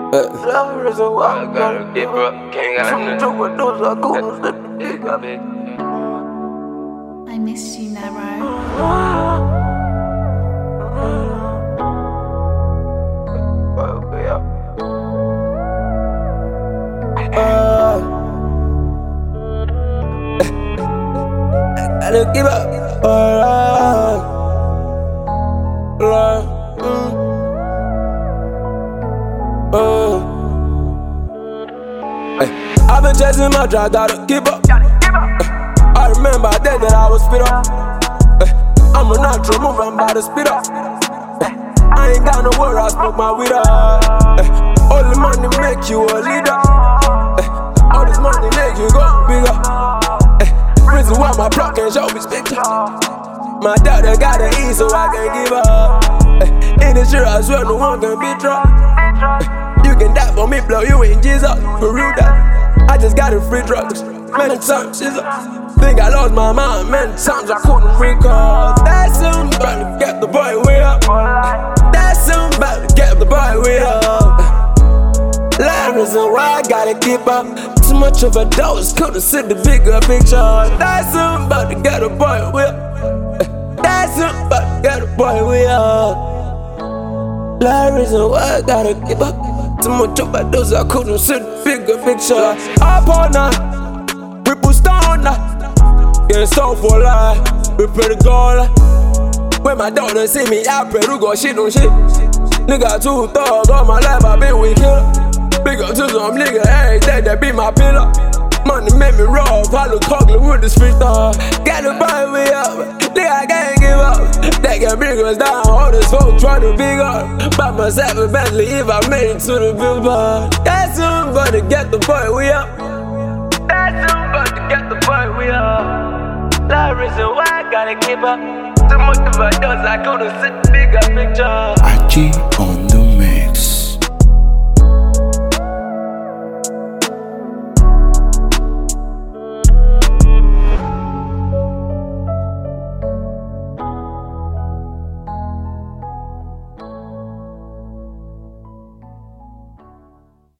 Love is a wild gotta keep up. Can't got I miss you, Naro. Gotta keep up. I've been chasing my drive, gotta keep up. I remember a day that I was spit up. I'm a natural move, I'm about to spit up. I ain't got no word, I smoke my weed up. Only money make you a leader. All this money make you go bigger. Reason why my block can't show me picture. My daughter gotta eat so I can give up. In this year I swear no one can be dropped. You can die for me, blow you in Jesus. For real that I just got a free drugs. Many times she's think I lost my mind. Many times I couldn't recall. That's somebody to get the boy way up. That's somebody to get the boy way up. Life is a why I gotta keep up. Too much of a dose, couldn't see the bigger picture. That's somebody to get a boy way up. That's somebody to get a boy way up. Life is a why I gotta keep up. Too much of a dose, I couldn't see the bigger picture. Up all night, we put stone now. Get so for life, we pray to God. When my daughter see me, I pray to God, shit on shit. Nigga too thug, all my life I been with killer. Big up to some nigga, every day that be my pillar. Money make me rough, I look ugly with the street star. Gotta buy me up, nigga I can't give up. They can bring us down, all this folk try to big up. By myself and Bentley if I made it to the billboard. That's somebody get the boy we up. That's somebody get the boy we up. That reason why I gotta keep up. Too much of a dose, I couldn't see the bigger picture. IG on